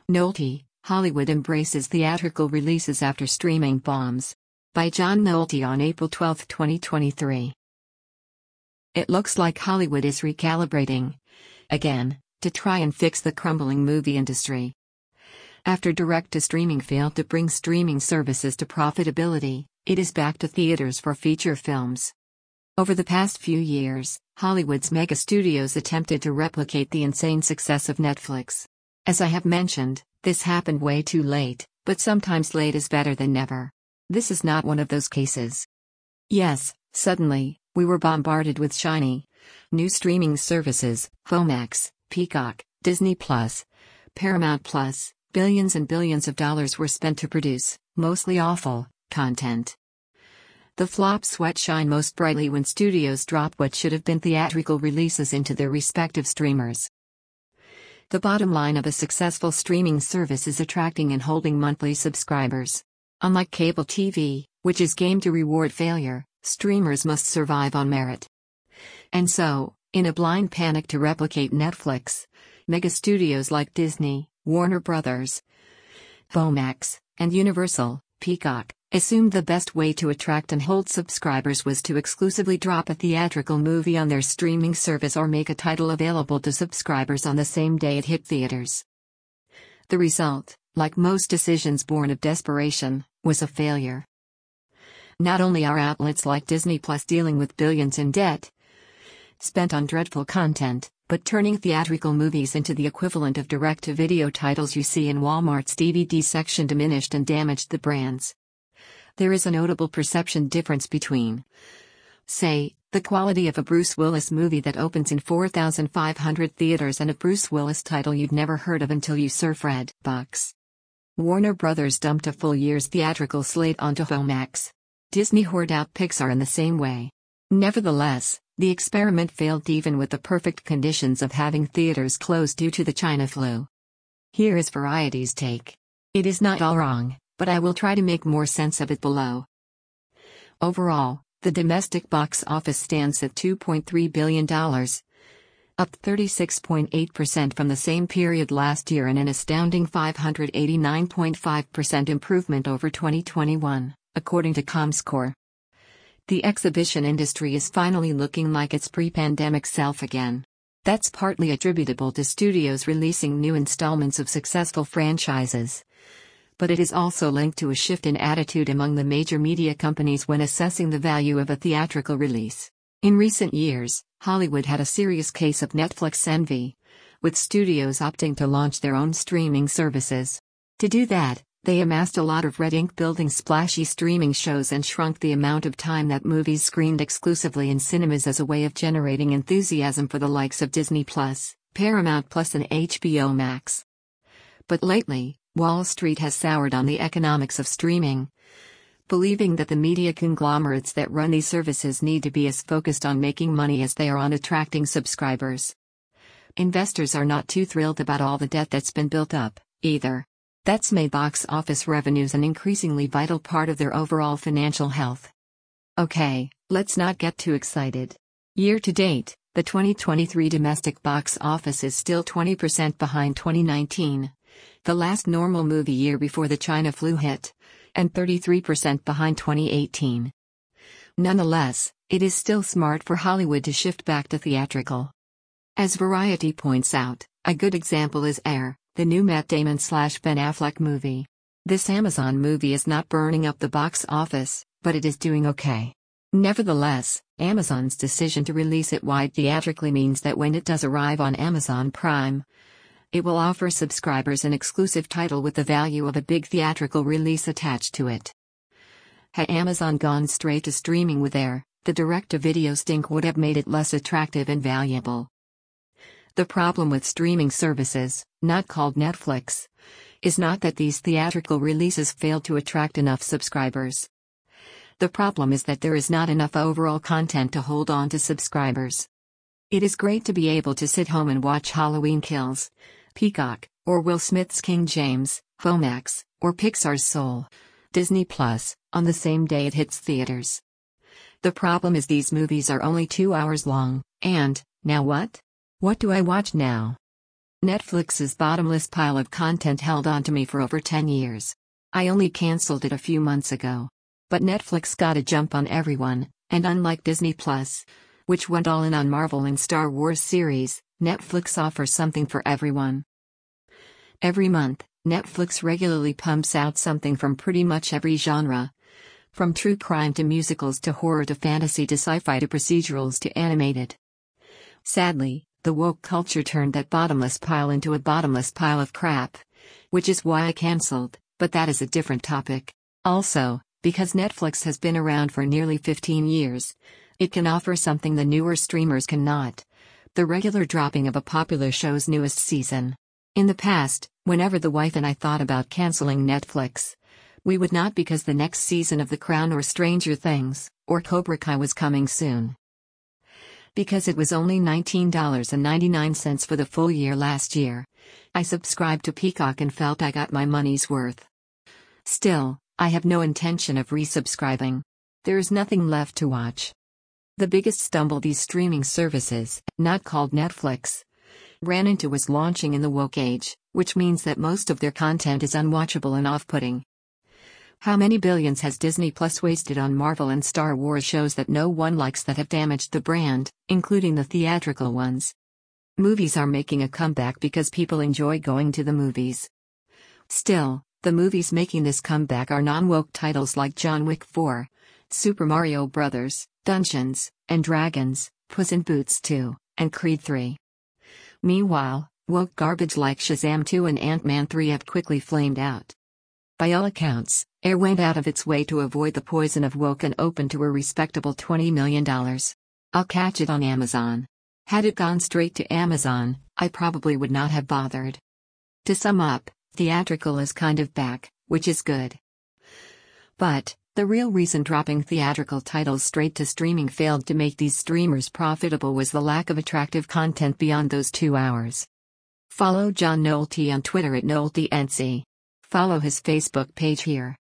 Nolte, Hollywood embraces theatrical releases after streaming bombs. By John Nolte on April 12, 2023. It looks like Hollywood is recalibrating, again, to try and fix the crumbling movie industry. After direct-to-streaming failed to bring streaming services to profitability, it is back to theaters for feature films. Over the past few years, Hollywood's mega studios attempted to replicate the insane success of Netflix. As I have mentioned, this happened way too late, but sometimes late is better than never. This is not one of those cases. Yes, suddenly, we were bombarded with shiny new streaming services: FOMAX, Peacock, Disney+, Paramount+. Billions and billions of dollars were spent to produce, mostly awful, content. The flops sweat shine most brightly when studios drop what should have been theatrical releases into their respective streamers. The bottom line of a successful streaming service is attracting and holding monthly subscribers. Unlike cable TV, which is game to reward failure, streamers must survive on merit. And so, in a blind panic to replicate Netflix, mega studios like Disney, Warner Brothers, FOMAX, and Universal, Peacock, assumed the best way to attract and hold subscribers was to exclusively drop a theatrical movie on their streaming service or make a title available to subscribers on the same day it hit theaters. The result, like most decisions born of desperation, was a failure. Not only are outlets like Disney Plus dealing with billions in debt spent on dreadful content, but turning theatrical movies into the equivalent of direct-to-video titles you see in Walmart's DVD section diminished and damaged the brands. There is a notable perception difference between, say, the quality of a Bruce Willis movie that opens in 4,500 theaters and a Bruce Willis title you'd never heard of until you surf Redbox. Warner Brothers dumped a full year's theatrical slate onto FOMAX. Disney hoarded out Pixar in the same way. Nevertheless, the experiment failed even with the perfect conditions of having theaters closed due to the China flu. Here is Variety's take. It is not all wrong, but I will try to make more sense of it below. Overall, the domestic box office stands at $2.3 billion, up 36.8% from the same period last year and an astounding 589.5% improvement over 2021, according to Comscore. The exhibition industry is finally looking like its pre-pandemic self again. That's partly attributable to studios releasing new installments of successful franchises. But it is also linked to a shift in attitude among the major media companies when assessing the value of a theatrical release. In recent years, Hollywood had a serious case of Netflix envy, with studios opting to launch their own streaming services. To do that, they amassed a lot of red ink building splashy streaming shows and shrunk the amount of time that movies screened exclusively in cinemas as a way of generating enthusiasm for the likes of Disney+, Paramount+, and HBO Max. But lately, Wall Street has soured on the economics of streaming, believing that the media conglomerates that run these services need to be as focused on making money as they are on attracting subscribers. Investors are not too thrilled about all the debt that's been built up, either. That's made box office revenues an increasingly vital part of their overall financial health. Okay, let's not get too excited. Year to date, the 2023 domestic box office is still 20% behind 2019, the last normal movie year before the China flu hit, and 33% behind 2018. Nonetheless, it is still smart for Hollywood to shift back to theatrical. As Variety points out, a good example is Air, the new Matt Damon/Ben Affleck movie. This Amazon movie is not burning up the box office, but it is doing okay. Nevertheless, Amazon's decision to release it wide theatrically means that when it does arrive on Amazon Prime, it will offer subscribers an exclusive title with the value of a big theatrical release attached to it. Had Amazon gone straight to streaming with Air, the direct-to-video stink would have made it less attractive and valuable. The problem with streaming services, not called Netflix, is not that these theatrical releases failed to attract enough subscribers. The problem is that there is not enough overall content to hold on to subscribers. It is great to be able to sit home and watch Halloween Kills, Peacock, or Will Smith's King James, FOMAX, or Pixar's Soul, Disney+, on the same day it hits theaters. The problem is these movies are only 2 hours long, and, now what? What do I watch now? Netflix's bottomless pile of content held on to me for over 10 years. I only cancelled it a few months ago. But Netflix got a jump on everyone, and unlike Disney Plus, which went all in on Marvel and Star Wars series, Netflix offers something for everyone. Every month, Netflix regularly pumps out something from pretty much every genre. From true crime to musicals to horror to fantasy to sci-fi to procedurals to animated. Sadly, the woke culture turned that bottomless pile into a bottomless pile of crap. Which is why I cancelled, but that is a different topic. Also, because Netflix has been around for nearly 15 years, it can offer something the newer streamers cannot: the regular dropping of a popular show's newest season. In the past, whenever the wife and I thought about canceling Netflix, we would not, because the next season of The Crown or Stranger Things, or Cobra Kai was coming soon. Because it was only $19.99 for the full year last year. I subscribed to Peacock and felt I got my money's worth. Still, I have no intention of resubscribing. There is nothing left to watch. The biggest stumble these streaming services, not called Netflix, ran into was launching in the woke age, which means that most of their content is unwatchable and off-putting. How many billions has Disney Plus wasted on Marvel and Star Wars shows that no one likes that have damaged the brand, including the theatrical ones? Movies are making a comeback because people enjoy going to the movies. Still, the movies making this comeback are non-woke titles like John Wick 4, Super Mario Bros., Dungeons and Dragons, Puss in Boots 2, and Creed 3. Meanwhile, woke garbage like Shazam 2 and Ant-Man 3 have quickly flamed out. By all accounts, Air went out of its way to avoid the poison of woke and opened to a respectable $20 million. I'll catch it on Amazon. Had it gone straight to Amazon, I probably would not have bothered. To sum up, theatrical is kind of back, which is good. But the real reason dropping theatrical titles straight to streaming failed to make these streamers profitable was the lack of attractive content beyond those 2 hours. Follow John Nolte on Twitter at NolteNC. Follow his Facebook page here.